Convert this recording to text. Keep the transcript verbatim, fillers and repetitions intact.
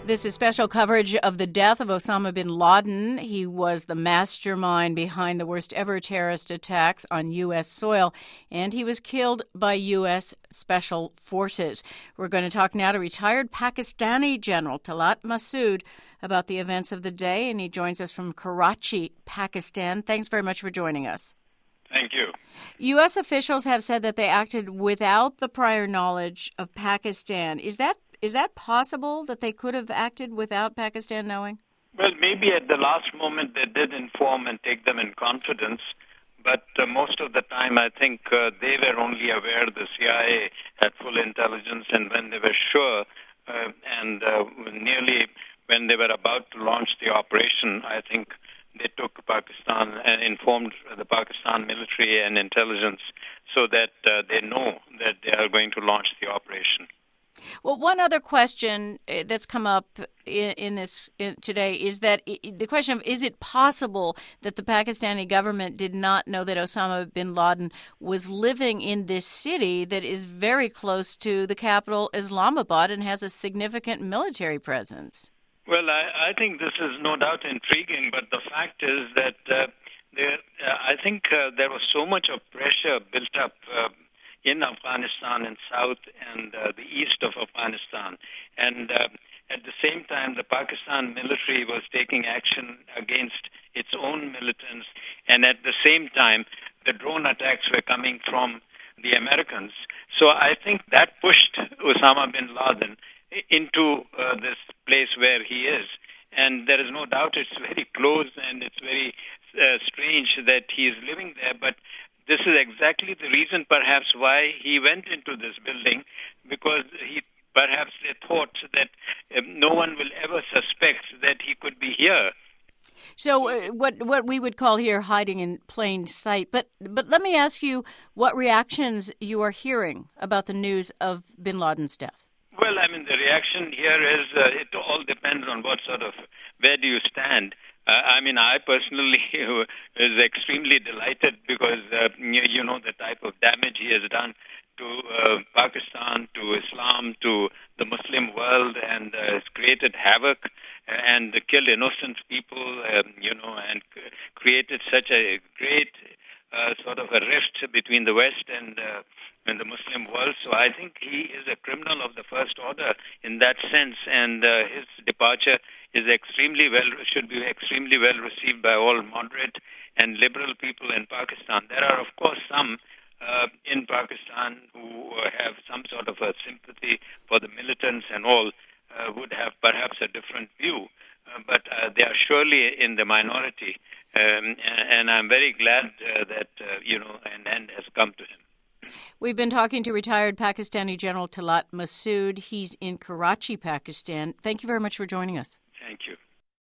This is special coverage of the death of Osama bin Laden. He was the mastermind behind the worst ever terrorist attacks on U S soil, and he was killed by U S Special Forces. We're going to talk now to retired Pakistani General Talat Massoud about the events of the day, and he joins us from Karachi, Pakistan. Thanks very much for joining us. Thank you. U S officials have said that they acted without the prior knowledge of Pakistan. Is that Is that possible, that they could have acted without Pakistan knowing? Well, maybe at the last moment they did inform and take them in confidence, but uh, most of the time I think uh, they were only aware the C I A had full intelligence, and when they were sure uh, and uh, nearly when they were about to launch the operation, I think they took Pakistan and informed the Pakistan military and intelligence so that uh, they know that they are going to launch the operation. Well, one other question that's come up in, in this in, today is that the question of, is it possible that the Pakistani government did not know that Osama bin Laden was living in this city that is very close to the capital, Islamabad, and has a significant military presence? Well, I, I think this is no doubt intriguing, but the fact is that uh, there, uh, I think uh, there was so much of pressure built up uh, in Afghanistan and south and uh, the east of Afghanistan. And uh, at the same time, the Pakistan military was taking action against its own militants. And at the same time, the drone attacks were coming from the Americans. So I think that pushed Osama bin Laden into uh, this place where he is. And there is no doubt it's very close and it's very uh, strange that he is living there. But this is exactly the reason, perhaps, why he went into this building, because he perhaps they thought that um, no one will ever suspect that he could be here. So, uh, what what we would call here hiding in plain sight. But but let me ask you, what reactions you are hearing about the news of bin Laden's death? Well, I mean, the reaction here is uh, it all depends on what sort of where do you stand. Uh, I mean, I personally is extremely delighted because, uh, you, you know, the type of damage he has done to uh, Pakistan, to Islam, to the Muslim world, and uh, has created havoc and killed innocent people, um, you know, and created such a great uh, sort of a rift between the West and, uh, and the Muslim world. So I think he is a criminal of the first order in that sense, and uh, his departure is extremely well, should be extremely well received by all moderate and liberal people in Pakistan. There are, of course, some uh, in Pakistan who uh, have some sort of a sympathy for the militants and all, uh, would have perhaps a different view, uh, but uh, they are surely in the minority. Um, and I'm very glad uh, that, uh, you know, an end has come to him. We've been talking to retired Pakistani General Talat Massoud. He's in Karachi, Pakistan. Thank you very much for joining us.